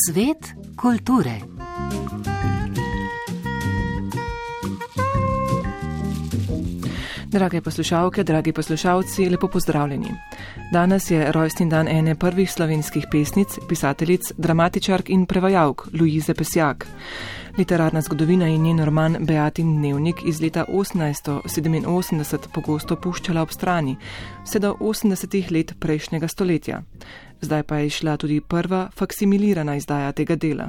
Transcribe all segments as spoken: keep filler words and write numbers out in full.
Svet kulture. Drage poslušalke, dragi poslušalci, lepo pozdravljeni. Danes je rojstni dan ene prvih slovenskih pesnic, pisateljic, dramatičark in prevajalk Luize Pesjak. Literarna zgodovina in njen roman Beatin dnevnik iz leta osemnajststo sedeminosemdeset pogosto puščala ob strani, vse do osemdesetih let prejšnjega stoletja. Zdaj pa je išla tudi prva faksimilirana izdaja tega dela.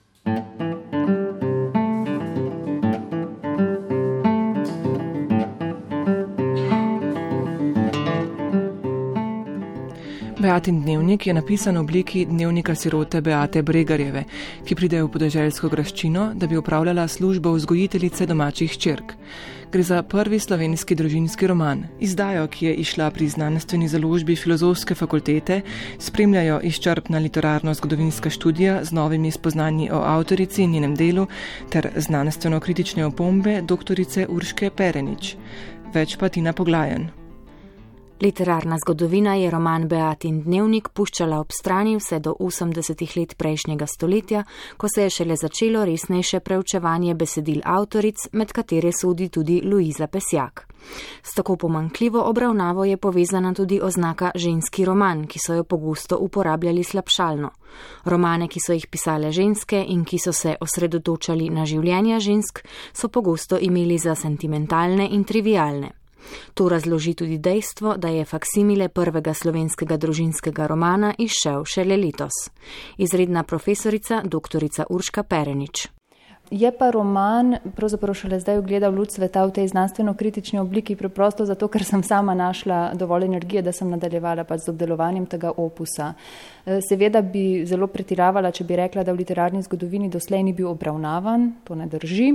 Beatin dnevnik je napisan v obliki dnevnika sirote Beate Bregarjeve, ki pride v podeželsko graščino, da bi opravljala službo vzgojiteljice domačih hčerk. Gre za prvi slovenski družinski roman. Izdajo, ki je išla pri znanstveni založbi Filozofske fakultete, spremljajo izčrpna literarno-zgodovinska študija z novimi spoznanji o avtorici in njenem delu ter znanstveno-kritične opombe doktorice Urške Perenič. Več pa Tina Poglajen. Literarna zgodovina je roman Beatin dnevnik puščala ob strani vse do osemdesetih let prejšnjega stoletja, ko se je šele začelo resnejše preučevanje besedil avtoric, med katere sodi tudi Luiza Pesjak. S tako pomanjkljivo obravnavo je povezana tudi oznaka ženski roman, ki so jo pogosto uporabljali slabšalno. Romane, ki so jih pisale ženske in ki so se osredotočali na življenja žensk, so pogosto imeli za sentimentalne in trivialne. To razloži tudi dejstvo, da je faksimile prvega slovenskega družinskega romana izšel šele letos. Izredna profesorica doktorica Urška Perenič. Je pa roman pravzaprav šele zdaj ugledal luč sveta v tej znanstveno-kritični obliki, preprosto zato, ker sem sama našla dovolj energije, da sem nadaljevala pač z obdelovanjem tega opusa. Seveda bi zelo pretiravala, če bi rekla, da v literarni zgodovini doslej ni bil obravnavan, to ne drži.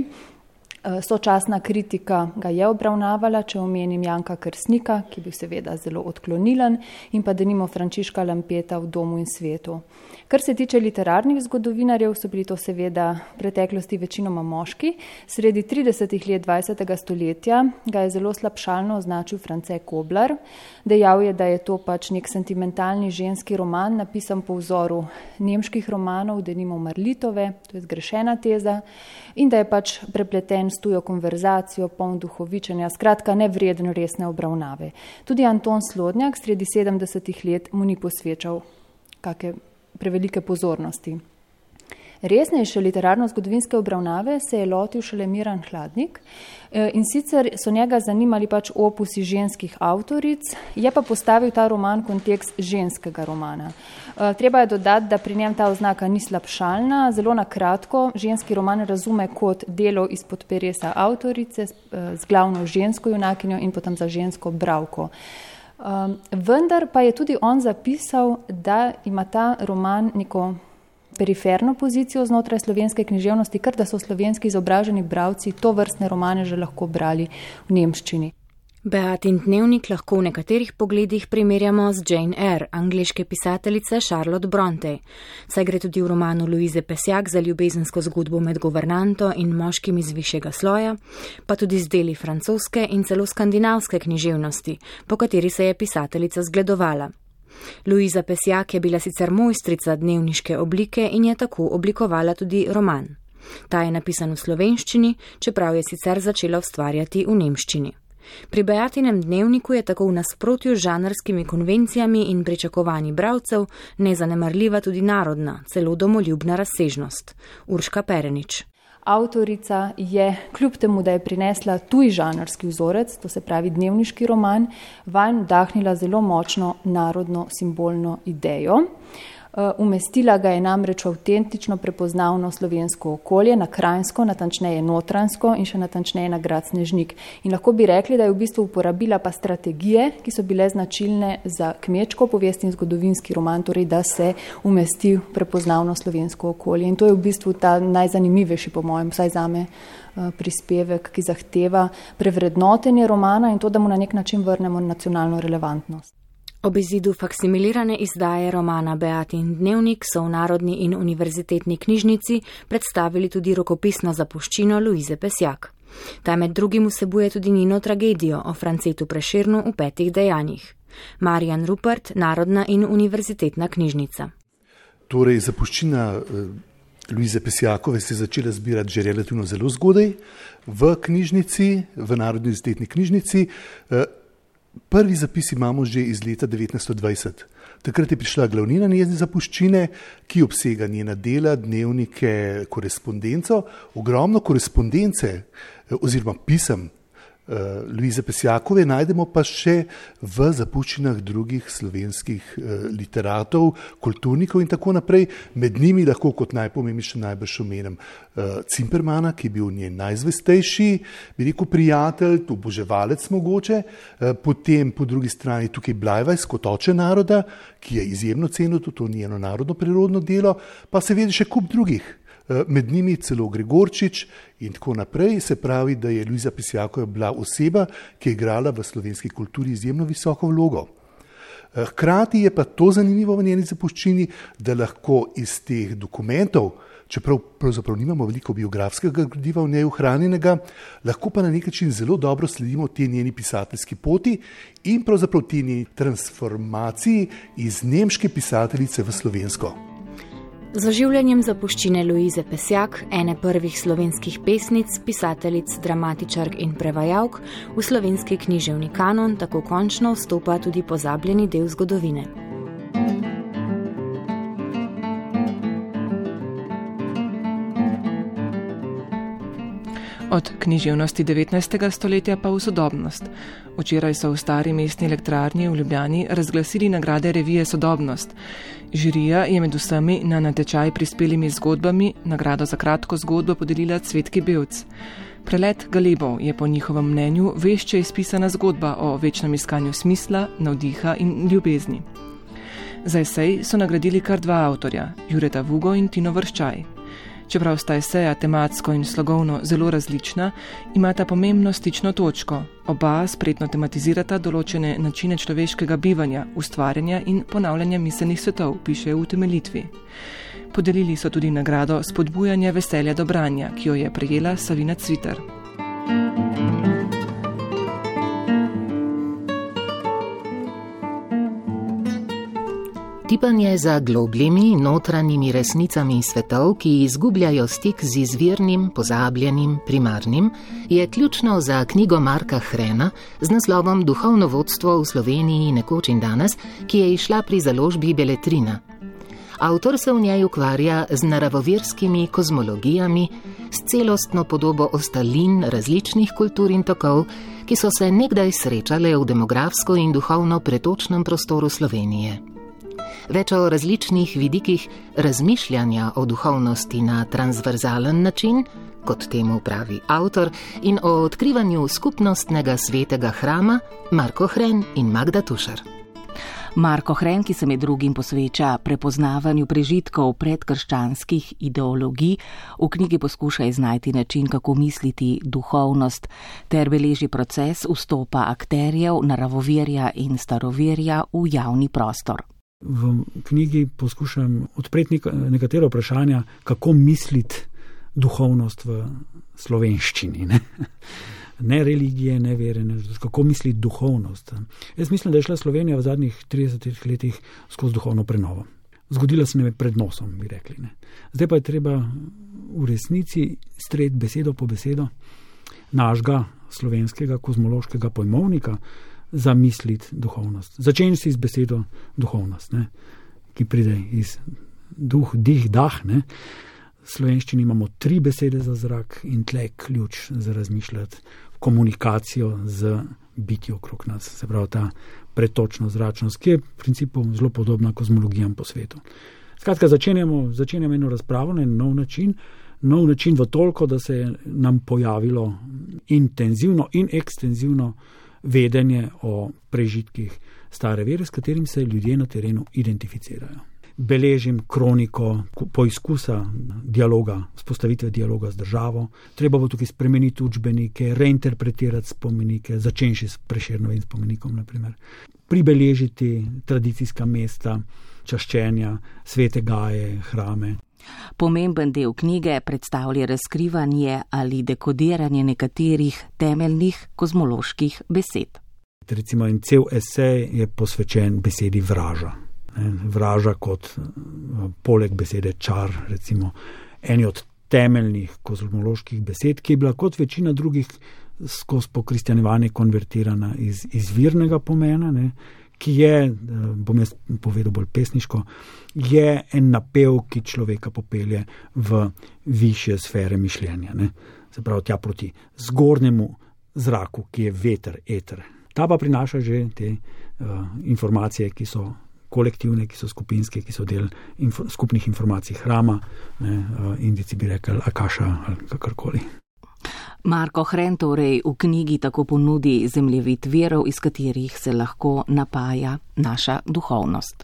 Sočasna kritika ga je obravnavala, če omenim Janka Kersnika, ki je bil seveda zelo odklonilen, in pa denimo Frančiška Lampeta v Domu in svetu. Kar se tiče literarnih zgodovinarjev, so bili to seveda v preteklosti večinoma moški. Sredi tridesetih let dvajsetega stoletja ga je zelo slabšalno označil France Koblar. Dejal je, da je to pač nek sentimentalni ženski roman, napisan po vzoru nemških romanov, denimo Marlitove, to je zgrešena teza, in da je pač prepleten s tujo konverzacijo, poln duhovičenja, skratka nevreden resne obravnave. Tudi Anton Slodnjak sredi sedemdesetih let mu ni posvečal kakšne prevelike pozornosti. Resnejše literarno-zgodovinske obravnave se je lotil šele Miran Hladnik in sicer so njega zanimali pač opusi ženskih avtoric, je pa postavil ta roman kontekst ženskega romana. Treba je dodati, da pri njem ta oznaka ni slabšalna, zelo na kratko, ženski roman razume kot delo izpod peresa avtorice z glavno žensko junakinjo in potem za žensko bralko. Um, vendar pa je tudi on zapisal, da ima ta roman neko periferno pozicijo znotraj slovenske književnosti, ker da so slovenski izobraženi bralci to vrstne romane že lahko brali v nemščini. Beatin dnevnik lahko v nekaterih pogledih primerjamo z Jane Eyre, angleške pisateljice Charlotte Bronte. Saj gre tudi v romanu Luize Pesjak za ljubezensko zgodbo med guvernanto in moškim iz višjega sloja, pa tudi z deli francoske in celo skandinavske književnosti, po kateri se je pisateljica zgledovala. Luiza Pesjak je bila sicer mojstrica dnevniške oblike in je tako oblikovala tudi roman. Ta je napisan v slovenščini, čeprav je sicer začela ustvarjati v nemščini. Pri Beatinem dnevniku je tako v nasprotju z žanrskimi konvencijami in pričakovanji bralcev nezanemarljiva tudi narodna, celo domoljubna razsežnost. Urška Perenič. Avtorica je, kljub temu, da je prinesla tuj žanrski vzorec, to se pravi dnevniški roman, vanj vdahnila zelo močno narodno simbolno idejo. Umestila ga je namreč avtentično prepoznavno slovensko okolje, na Kranjsko, natančneje Notranjsko in še natančneje na grad Snežnik. In lahko bi rekli, da je v bistvu uporabila pa strategije, ki so bile značilne za kmečko povest in zgodovinski roman, torej da se umesti prepoznavno slovensko okolje. In to je v bistvu ta najzanimivejši, po mojem, vsaj zame, prispevek, ki zahteva prevrednotenje romana in to, da mu na nek način vrnemo nacionalno relevantnost. Ob izidu faksimilirane izdaje romana Beatin dnevnik so v Narodni in univerzitetni knjižnici predstavili tudi rokopisno zapuščino Luize Pesjak. Ta med drugim vsebuje tudi njeno tragedijo o Francetu Prešernu v petih dejanjih. Marjan Rupert, Narodna in univerzitetna knjižnica. Torej, zapuščina Luize Pesjakove se je začela zbirati že relativno zelo zgodaj v knjižnici, v Narodni univerzitetni knjižnici. Prvi zapis imamo že iz leta devetnajststo dvajset. Takrat je prišla glavnina njene zapuščine, ki obsega njena dela, dnevnike, korespondenco, ogromno korespondence oziroma pisem Luize Pesjakove najdemo pa še v zapuščinah drugih slovenskih literatov, kulturnikov in tako naprej. Med njimi lahko kot najpomembnejši najbrž omenim Cimpermana, ki je bil njen najzvestejši, bi rekel prijatelj, oboževalec mogoče, potem po drugi strani tukaj Blajvajs kot oče naroda, ki je izjemno cenil to njeno narodno prirodno delo, pa seveda še kup drugih. Med njimi celo Gregorčič in tako naprej. Se pravi, da je Luiza Pesjakova bila oseba, ki je igrala v slovenski kulturi izjemno visoko vlogo. Hkrati je pa to zanimivo v njeni zapuščini, da lahko iz teh dokumentov, čeprav pravzaprav nimamo veliko biografskega gradiva v njej ohranjenega, lahko pa na nek način zelo dobro sledimo te njeni pisateljski poti in pravzaprav te njeni transformaciji iz nemške pisateljice v slovensko. Z oživljanjem zapuščine Luize Pesjak, ene prvih slovenskih pesnic, pisateljic, dramatičark in prevajalk, v slovenski književni kanon tako končno vstopa tudi pozabljeni del zgodovine. Od književnosti devetnajstega stoletja pa v sodobnost. Včeraj so v stari mestni elektrarni v Ljubljani razglasili nagrade revije Sodobnost. Žirija je med vsemi na natečaj prispelimi zgodbami nagrado za kratko zgodbo podelila Cvetki Bevc. Prelet Galebov je po njihovem mnenju vešče izpisana zgodba o večnem iskanju smisla, navdiha in ljubezni. Za esej so nagradili kar dva avtorja, Jureta Vugo in Tino Vrščaj. Čeprav sta eseja tematsko in slogovno zelo različna, imata pomembno stično točko. Oba spretno tematizirata določene načine človeškega bivanja, ustvarjanja in ponavljanja miselnih svetov, piše v utemeljitvi. Podelili so tudi nagrado spodbujanja veselja do branja, ki jo je prejela Savina Cviter. Tipanje za globljimi, notranjimi resnicami svetov, ki izgubljajo stik z izvirnim, pozabljenim, primarnim, je ključno za knjigo Marka Hrena z naslovom Duhovno vodstvo v Sloveniji nekoč in danes, ki je izšla pri založbi Beletrina. Avtor se v njej ukvarja z naravovirskimi kozmologijami, s celostno podobo ostalin različnih kultur in tokov, ki so se nekdaj srečale v demografsko in duhovno pretočnem prostoru Slovenije. Več o različnih vidikih razmišljanja o duhovnosti na transverzalen način, kot temu pravi avtor, in o odkrivanju skupnostnega svetega hrama Marko Hren in Magda Tušar. Marko Hren, ki se med drugim posveča prepoznavanju prežitkov predkrščanskih ideologij, v knjigi poskuša iznajti način, kako misliti duhovnost, ter beleži proces vstopa akterjev, naravovirja in starovirja v javni prostor. V knjigi poskušam odpreti nekatera vprašanja, kako misliti duhovnost v slovenščini. Ne, ne religije, ne vere, ne, kako misliti duhovnost. Jaz mislim, da je šla Slovenija v zadnjih tridesetih letih skozi duhovno prenovo. Zgodila se nam je pred nosom, bi rekli. Ne. Zdaj pa je treba v resnici streti besedo po besedo našega slovenskega kozmološkega pojmovnika zamisliti duhovnost. Začenj si z besedo duhovnost, ne, ki pride iz duh, dih, dah. Ne. V slovenščini imamo tri besede za zrak in tle ključ za razmišljati komunikacijo z bitjo okrog nas. Se pravi ta pretočna zračnost, ki je v principu zelo podobna kozmologijam po svetu. Skratka, začenjamo, začenjamo eno razpravo na en nov način, nov način v toliko, da se je nam pojavilo intenzivno in ekstenzivno vedenje o prežitkih stare vere, s katerim se ljudje na terenu identificirajo. Beležim kroniko poizkusa dialoga, vzpostavitve dialoga z državo. Treba bo tukaj spremeniti učbenike, reinterpretirati spomenike, začenši s Prešernovim spomenikom, na primer. Pribeležiti tradicijska mesta, čaščenja, svete gaje, hrame. Pomemben del knjige predstavlja razkrivanje ali dekodiranje nekaterih temeljnih kozmoloških besed. Recimo en cel esej je posvečen besedi vraža. Ne, vraža kot poleg besede čar, recimo eni od temeljnih kozmoloških besed, ki je bila kot večina drugih skozi pokristjanjevanje konvertirana iz izvirnega pomena, ne, ki je, bom jaz povedal bolj pesniško, je en napev, ki človeka popelje v višje sfere mišljenja. Ne. Se pravi, tja proti zgornjemu zraku, ki je veter, eter. Ta pa prinaša že te uh, informacije, ki so kolektivne, ki so skupinske, ki so del info, skupnih informacij hrama, ne, uh, indici bi rekli akaša ali kakorkoli. Marko Hren torej v knjigi tako ponudi zemljevid virov, iz katerih se lahko napaja naša duhovnost.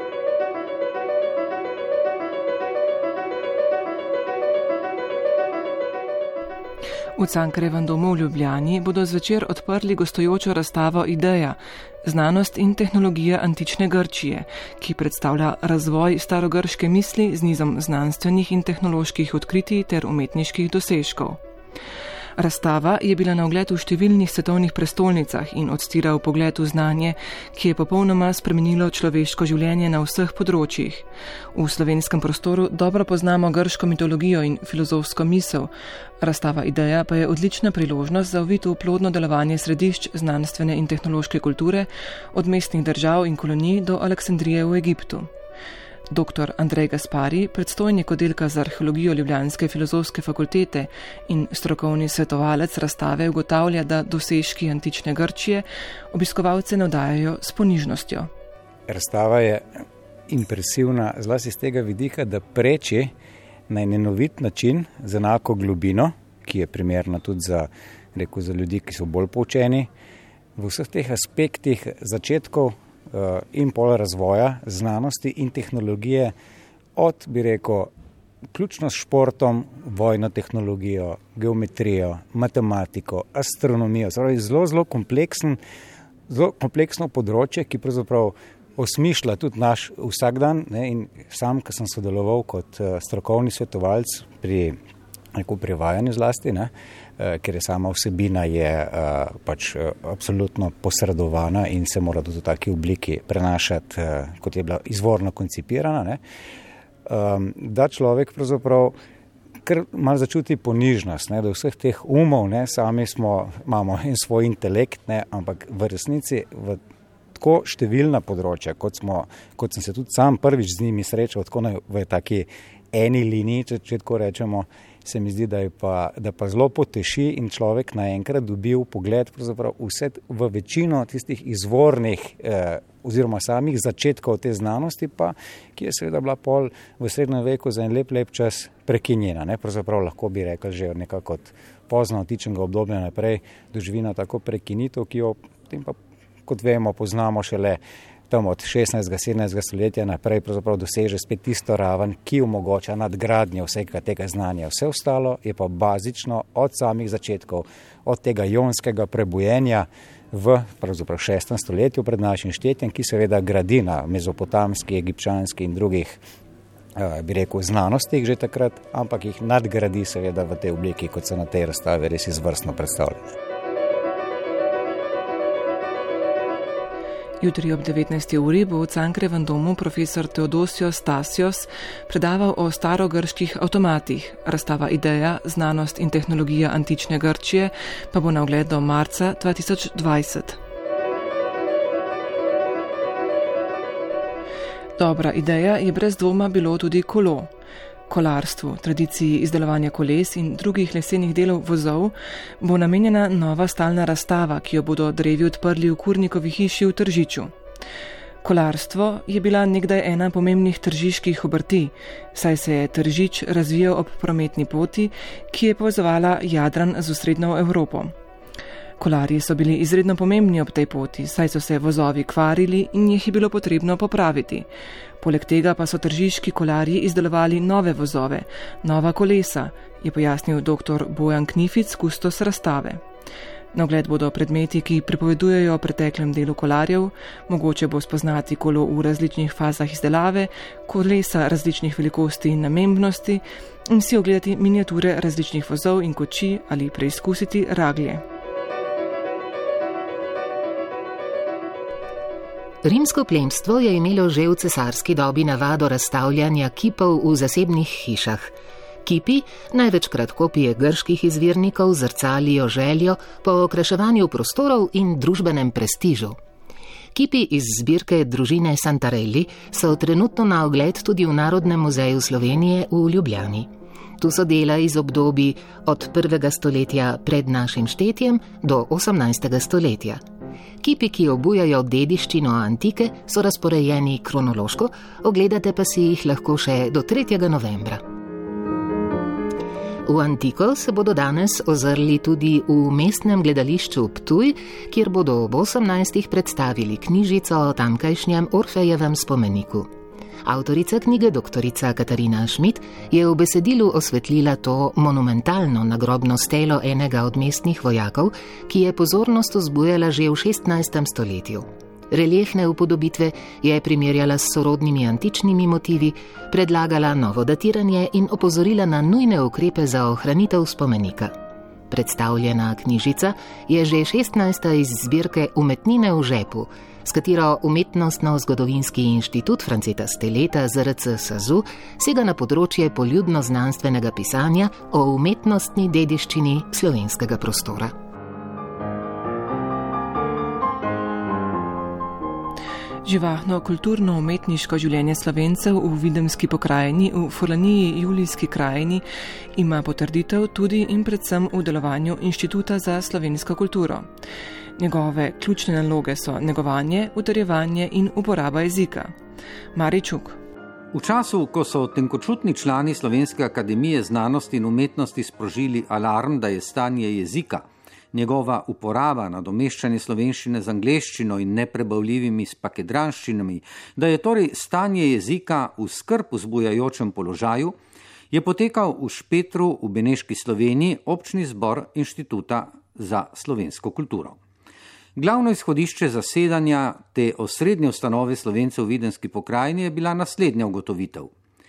V Cankarjevem domu v Ljubljani bodo zvečer odprli gostujočo razstavo Ideja, znanost in tehnologija antične Grčije, ki predstavlja razvoj starogrške misli z nizom znanstvenih in tehnoloških odkritij ter umetniških dosežkov. Razstava je bila na ogled v številnih svetovnih prestolnicah in odstira v pogled v znanje, ki je popolnoma spremenilo človeško življenje na vseh področjih. V slovenskem prostoru dobro poznamo grško mitologijo in filozofsko misel. Razstava Ideja pa je odlična priložnost za uvid v plodno delovanje središč znanstvene in tehnološke kulture od mestnih držav in kolonij do Aleksandrije v Egiptu. Doktor Andrej Gaspari, predstojnik oddelka za arheologijo Ljubljanske filozofske fakultete in strokovni svetovalec razstave, ugotavlja, da dosežki antične Grčije obiskovalce navdajajo s ponižnostjo. Razstava je impresivna zlasti z tega vidika, da preči na enovit način z enako globino, ki je primerna tudi za, rekel, za ljudi, ki so bolj poučeni, v vseh teh aspektih začetkov in pol razvoja znanosti in tehnologije od, bi rekel, ključno s športom, vojno tehnologijo, geometrijo, matematiko, astronomijo, zelo, zelo kompleksen, zelo kompleksno področje, ki pravzaprav osmišlja tudi naš vsakdan, ne, in sam, ko sem sodeloval kot strokovni svetovalec pri neko prevajanju zlasti, ne, ker je sama vsebina je pač absolutno posredovana in se mora tudi v taki obliki prenašati, kot je bila izvorno koncipirana, ne, da človek pravzaprav kar malo začuti ponižnost, ne, da vseh teh umov, ne, sami smo, imamo in svoj intelekt, ne, ampak v resnici v tako številna področja, kot, smo, kot sem se tudi sam prvič z njimi srečal, tako na, v taki eni liniji, če, če tako rečemo, se mi zdi, da, je pa, da pa zelo poteši in človek naenkrat dobil pogled pravzaprav vse v večino tistih izvornih eh, oziroma samih začetkov te znanosti, pa, ki je seveda bila pol v srednjem veku za en lep, lep čas prekinjena. Ne? Pravzaprav lahko bi rekel že nekako od pozno antičnega obdobja naprej doživina tako prekinitev, ki jo potem pa, kot vemo, poznamo šele tam od šestnajstega sedemnajstega stoletja naprej pravzaprav doseže spet tisto raven, ki omogoča nadgradnjo vsega tega znanja. Vse ostalo je pa bazično od samih začetkov, od tega ionskega prebujenja v pravzaprav šestem stoletju pred našim štetjem, ki seveda gradi na mezopotamski, egipčanski in drugih, bi rekel, znanostih že takrat, ampak jih nadgradi seveda v tej obliki, kot so na tej razstavi res izvrstno predstavljeni. Jutri ob devetnajsti uri bo v Cankarjevem domu profesor Teodosios Stasios predaval o starogrških avtomatih. Razstava Ideja, znanost in tehnologija antične Grčije pa bo na ogled do marca dva tisoč dvajset. Dobra ideja je brez dvoma bilo tudi kolo. Kolarstvu, tradiciji izdelovanja koles in drugih lesenih delov vozov bo namenjena nova stalna razstava, ki jo bodo drevi odprli v Kurnikovi hiši v Tržiču. Kolarstvo je bila nekdaj ena pomembnih tržiških obrti, saj se je Tržič razvijal ob prometni poti, ki je povezovala Jadran z osrednjo Evropo. Kolarji so bili izredno pomembni ob tej poti, saj so se vozovi kvarili in jih je bilo potrebno popraviti. Poleg tega pa so tržiški kolarji izdelovali nove vozove, nova kolesa, je pojasnil dr. Bojan Knific, kustos razstave. Na ogled bodo predmeti, ki pripovedujejo o preteklem delu kolarjev, mogoče bo spoznati kolo v različnih fazah izdelave, kolesa različnih velikosti in namembnosti in si ogledati miniature različnih vozov in koči ali preizkusiti raglje. Rimsko plemstvo je imelo že v cesarski dobi navado razstavljanja kipov v zasebnih hišah. Kipi, največkrat kopije grških izvirnikov, zrcalijo željo po okraševanju prostorov in družbenem prestižu. Kipi iz zbirke družine Santarelli so trenutno na ogled tudi v Narodnem muzeju Slovenije v Ljubljani. Tu so dela iz obdobij od prvega stoletja pred našim štetjem do osemnajstega stoletja. Kipi, ki obujajo dediščino antike, so razporejeni kronološko, ogledate pa si jih lahko še do tretjega novembra. V antiko se bodo danes ozrli tudi v mestnem gledališču Ptuj, kjer bodo ob osemnajstih predstavili knjižico o tamkajšnjem Orfejevem spomeniku. Avtorica knjige, doktorica Katarina Schmidt, je v besedilu osvetlila to monumentalno nagrobno stelo enega od mestnih vojakov, ki je pozornost vzbujala že v šestnajstem stoletju. Reliefne upodobitve je primerjala s sorodnimi antičnimi motivi, predlagala novo datiranje in opozorila na nujne ukrepe za ohranitev spomenika. Predstavljena knjižica je že šestnajsta iz zbirke Umetnine v žepu, s katero Umetnostno-zgodovinski inštitut Franceta Steleta Z R C SAZU sega na področje poljudno-znanstvenega pisanja o umetnostni dediščini slovenskega prostora. Živahno kulturno-umetniško življenje Slovencev v Videmski pokrajini, v Furlaniji Julijski krajini, ima potrditev tudi in predvsem v delovanju Inštituta za slovensko kulturo. Njegove ključne naloge so negovanje, utrjevanje in uporaba jezika. Mari Čuk. V času, ko so tenkočutni člani Slovenske akademije znanosti in umetnosti sprožili alarm, da je stanje jezika, njegova uporaba, nadomeščanje slovenščine z angleščino in neprebavljivimi spakedranščinami, da je torej stanje jezika v skrb vzbujajočem položaju, je potekal v Špetru v Beneški Sloveniji občni zbor Inštituta za slovensko kulturo. Glavno izhodišče zasedanja te osrednje ustanove Slovencev v Videmski pokrajini je bila naslednja ugotovitev.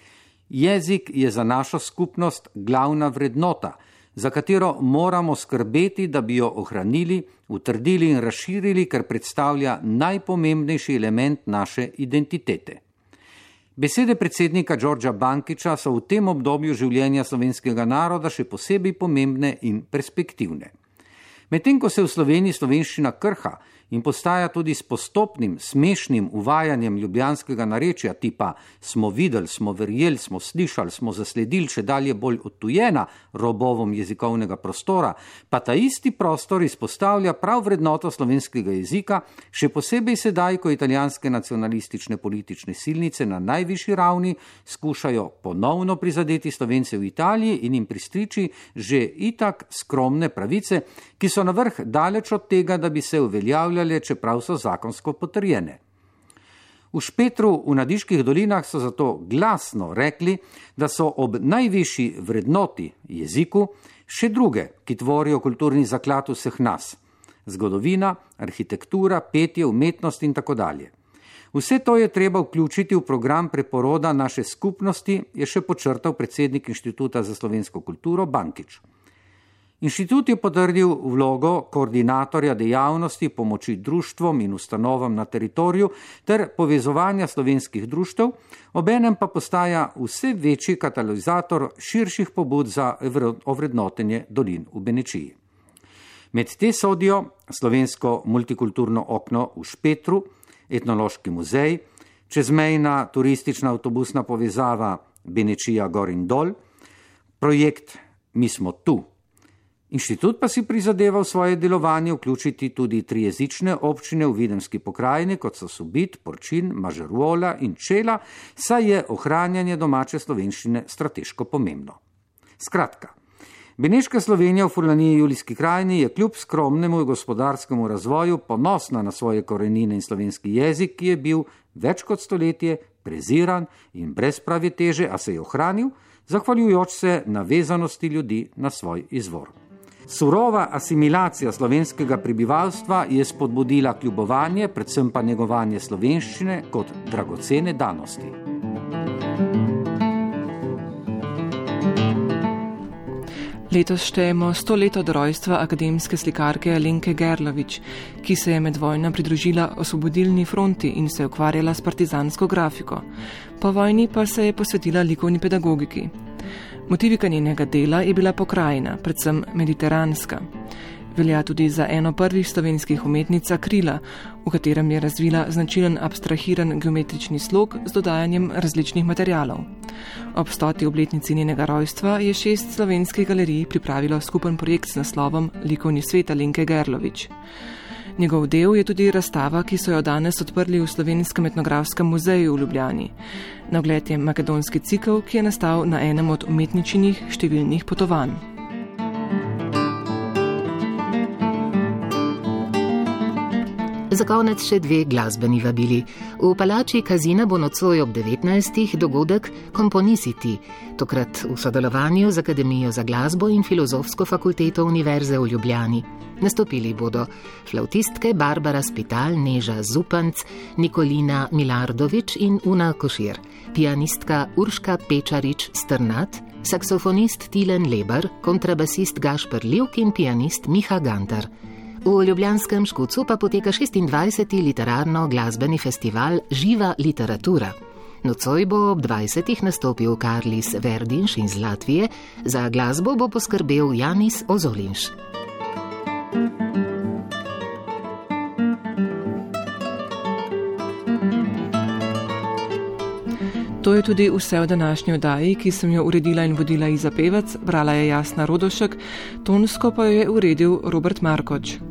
Jezik je za našo skupnost glavna vrednota, za katero moramo skrbeti, da bi jo ohranili, utrdili in razširili, ker predstavlja najpomembnejši element naše identitete. Besede predsednika Đorđa Bankića so v tem obdobju življenja slovenskega naroda še posebej pomembne in perspektivne. Medtem ko se v Sloveniji slovenščina krha in postaja tudi s postopnim, smešnim uvajanjem ljubljanskega narečja tipa smo videli, smo verjeli, smo slišali, smo zasledili, če dalje bolj odtujena robovom jezikovnega prostora, pa ta isti prostor izpostavlja prav vrednoto slovenskega jezika, še posebej sedaj, ko italijanske nacionalistične politične silnice na najvišji ravni skušajo ponovno prizadeti Slovence v Italiji in jim pristriči že itak skromne pravice, ki so na vrh daleč od tega, da bi se uveljavljali, čeprav so zakonsko potrjene. V Špetru v Nadiških dolinah so zato glasno rekli, da so ob najvišji vrednoti jeziku še druge, ki tvorijo kulturni zaklad vseh nas. Zgodovina, arhitektura, petje, umetnost in tako dalje. Vse to je treba vključiti v program preporoda naše skupnosti, je še podčrtal predsednik Inštituta za slovensko kulturo Bankić. Inštitut je potrdil vlogo koordinatorja dejavnosti pomoči društvom in ustanovam na teritoriju ter povezovanja slovenskih društev, obenem pa postaja vse večji katalizator širših pobud za ovrednotenje dolin v Benečiji. Med te sodijo slovensko multikulturno okno v Špetru, etnološki muzej, čezmejna turistična avtobusna povezava Benečija gor in dol, projekt Mi smo tu. Inštitut pa si prizadeva v svoje delovanje vključiti tudi trijezične občine v Videmski pokrajini, kot so Subit, Porčin, Mažeruola in Čela, saj je ohranjanje domače slovenščine strateško pomembno. Skratka, Beneška Slovenija v Furlaniji Julijski krajini je kljub skromnemu gospodarskemu razvoju ponosna na svoje korenine in slovenski jezik, ki je bil več kot stoletje preziran in brez prave teže, a se je ohranil, zahvaljujoč se navezanosti ljudi na svoj izvor. Surova asimilacija slovenskega prebivalstva je spodbudila kljubovanje, predvsem pa negovanje slovenščine kot dragocene danosti. Letos štejemo sto let od rojstva akademske slikarke Alenke Gerlovič, ki se je med vojno pridružila Osvobodilni fronti in se ukvarjala s partizansko grafiko. Po vojni pa se je posvetila likovni pedagogiki. Motivika njenega dela je bila pokrajina, predvsem mediteranska. Velja tudi za eno prvih slovenskih umetnic akrila, v katerem je razvila značilen abstrahiran geometrični slog z dodajanjem različnih materialov. Ob stoti obletnici njenega rojstva je šest slovenskih galerij pripravilo skupen projekt s naslovom Likovni svet Alenke Gerlovič. Njegov del je tudi razstava, ki so jo danes odprli v Slovenskem etnografskem muzeju v Ljubljani. Na ogled je makedonski cikel, ki je nastal na enem od umetničinih številnih potovanj. Za konec še dve glasbeni vabili. V palači Kazina bo nocoj ob devetnajstih dogodek Komponisiti, tokrat v sodelovanju z Akademijo za glasbo in Filozofsko fakulteto Univerze v Ljubljani. Nastopili bodo flautistke Barbara Spital, Neža Zupanc, Nikolina Milardovič in Una Košir, pianistka Urška Pečarič Strnat, saksofonist Tilen Lebar, kontrabasist Gašper Livk in pianist Miha Gantar. V ljubljanskem Škucu pa poteka šestindvajseti literarno-glasbeni festival Živa literatura. Nocoj bo ob dvajsetih nastopil Karlis Verdinš iz Latvije, za glasbo bo poskrbel Janis Ozolinš. To je tudi vse v današnji oddaji, ki sem jo uredila in vodila Iza Pevec, brala je Jasna Rodošek, tonsko pa jo je uredil Robert Markoč.